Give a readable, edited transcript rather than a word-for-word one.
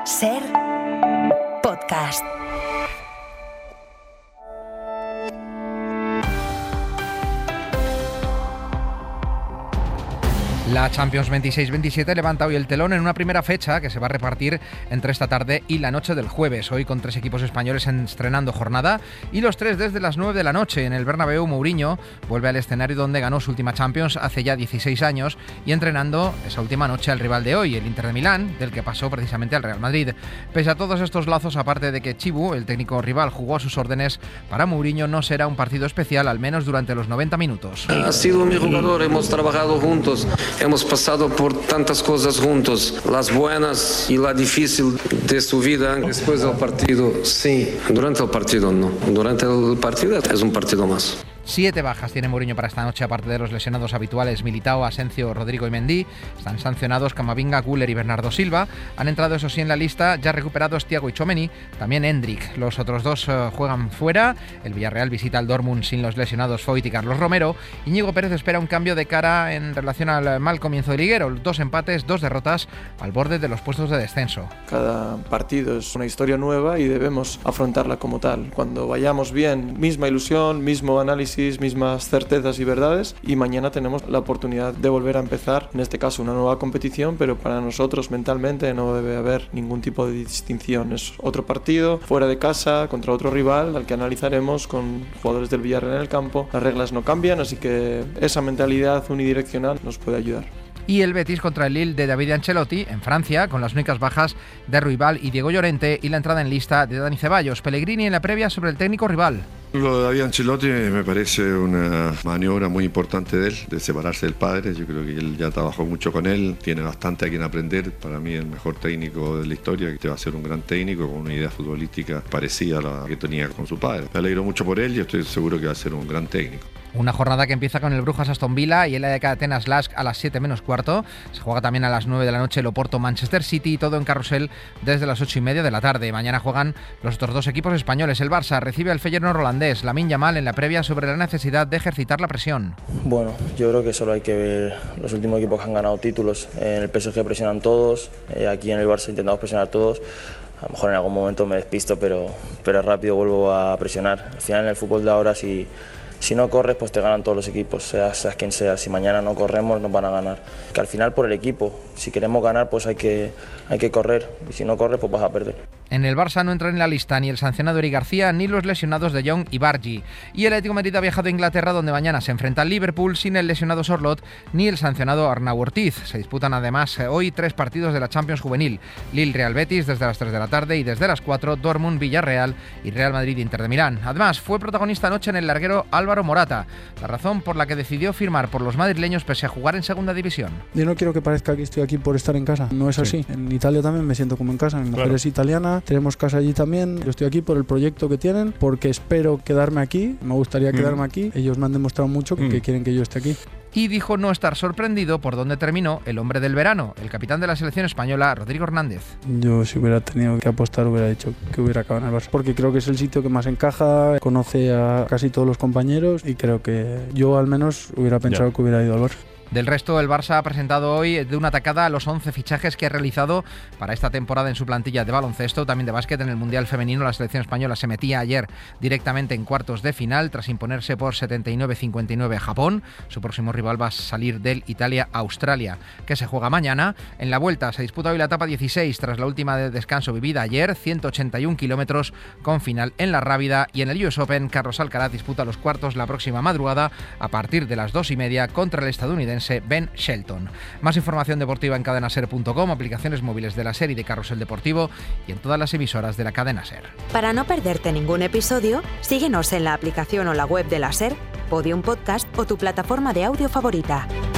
SER Podcast. La Champions 26-27 levanta hoy el telón en una primera fecha que se va a repartir entre esta tarde y la noche del jueves. Hoy con 3 equipos españoles estrenando jornada y los 3 desde las 9 de la noche. En el Bernabéu, Mourinho vuelve al escenario donde ganó su última Champions hace ya 16 años y entrenando esa última noche al rival de hoy, el Inter de Milán, del que pasó precisamente al Real Madrid. Pese a todos estos lazos, aparte de que Chibu, el técnico rival, jugó a sus órdenes, para Mourinho no será un partido especial, al menos durante los 90 minutos. Ha sido mi jugador, hemos trabajado juntos. Hemos pasado por tantas cosas juntos, las buenas y la difícil de su vida. Después del partido, sí. Durante el partido, no. Durante el partido es un partido más. 7 bajas tiene Mourinho para esta noche, aparte de los lesionados habituales Militao, Asensio, Rodrigo y Mendy. Están sancionados Camavinga, Güler y Bernardo Silva. Han entrado, eso sí, en la lista ya recuperados Thiago y Tchouaméni, también Endrick. Los otros dos juegan fuera. El Villarreal visita al Dortmund sin los lesionados Foyt y Carlos Romero. Íñigo Pérez espera un cambio de cara en relación al mal comienzo de liguero. 2 empates, 2 derrotas al borde de los puestos de descenso. Cada partido es una historia nueva y debemos afrontarla como tal. Cuando vayamos bien, misma ilusión, mismo análisis, mismas certezas y verdades, y mañana tenemos la oportunidad de volver a empezar, en este caso una nueva competición, pero para nosotros mentalmente no debe haber ningún tipo de distinción. Es otro partido fuera de casa contra otro rival al que analizaremos con jugadores del Villarreal en el campo. Las reglas no cambian, así que esa mentalidad unidireccional nos puede ayudar. Y el Betis contra el Lille de David Ancelotti en Francia, con las únicas bajas de Ruibal y Diego Llorente y la entrada en lista de Dani Ceballos. Pellegrini en la previa sobre el técnico rival. Lo de David Ancelotti me parece una maniobra muy importante de él, de separarse del padre. Yo creo que él ya trabajó mucho con él, tiene bastante a quien aprender. Para mí el mejor técnico de la historia, que va a ser un gran técnico con una idea futbolística parecida a la que tenía con su padre. Me alegro mucho por él y estoy seguro que va a ser un gran técnico. Una jornada que empieza con el Brujas Aston Villa y el AEK Atenas Lask a las 7 menos cuarto. Se juega también a las 9 de la noche el Oporto Manchester City, y todo en carrusel desde las 8:30 de la tarde. Mañana juegan los otros 2 equipos españoles. El Barça recibe al Feyenoord holandés. Lamine Yamal en la previa sobre la necesidad de ejercitar la presión. Bueno, yo creo que solo hay que ver los últimos equipos que han ganado títulos. En el PSG presionan todos, aquí en el Barça intentamos presionar todos. A lo mejor en algún momento me despisto, pero rápido vuelvo a presionar. Al final en el fútbol de ahora, si no corres, pues te ganan todos los equipos, seas quien sea. Si mañana no corremos, nos van a ganar. Que al final por el equipo, si queremos ganar, pues hay que correr. Y si no corres, pues vas a perder. En el Barça no entran en la lista ni el sancionado Eric García ni los lesionados de Jong y Bargi. Y el Atlético de Madrid ha viajado a Inglaterra, donde mañana se enfrenta al Liverpool sin el lesionado Sorloth ni el sancionado Arnau Ortiz. Se disputan además hoy 3 partidos de la Champions Juvenil. Lille-Real Betis desde las 3 de la tarde y desde las 4 Dortmund-Villarreal y Real Madrid-Inter de Milán. Además, fue protagonista anoche en el larguero Álvaro Morata, la razón por la que decidió firmar por los madrileños pese a jugar en segunda división. Yo no quiero que parezca que estoy aquí por estar en casa, no es así. En Italia también me siento como en casa, mi mujer es italiana, tenemos casa allí también. Yo estoy aquí por el proyecto que tienen, porque espero quedarme aquí, me gustaría quedarme aquí. Ellos me han demostrado mucho que quieren que yo esté aquí. Y dijo no estar sorprendido por dónde terminó el hombre del verano, el capitán de la selección española, Rodrigo Hernández. Yo, si hubiera tenido que apostar, hubiera dicho que hubiera acabado en el Barça, porque creo que es el sitio que más encaja, conoce a casi todos los compañeros y creo que yo al menos hubiera pensado que hubiera ido al Barça. Del resto, el Barça ha presentado hoy de una tacada a los 11 fichajes que ha realizado para esta temporada en su plantilla de baloncesto, también de básquet. En el Mundial Femenino, la selección española se metía ayer directamente en cuartos de final tras imponerse por 79-59 a Japón. Su próximo rival va a salir del Italia-Australia, que se juega mañana. En la vuelta se disputa hoy la etapa 16 tras la última de descanso vivida ayer, 181 kilómetros con final en La Rábida. Y en el US Open, Carlos Alcaraz disputa los cuartos la próxima madrugada a partir de las 2:30 contra el estadounidense Ben Shelton. Más información deportiva en cadenaser.com, aplicaciones móviles de la SER y de Carrusel Deportivo y en todas las emisoras de la cadena SER. Para no perderte ningún episodio, síguenos en la aplicación o la web de la SER, Podium Podcast o tu plataforma de audio favorita.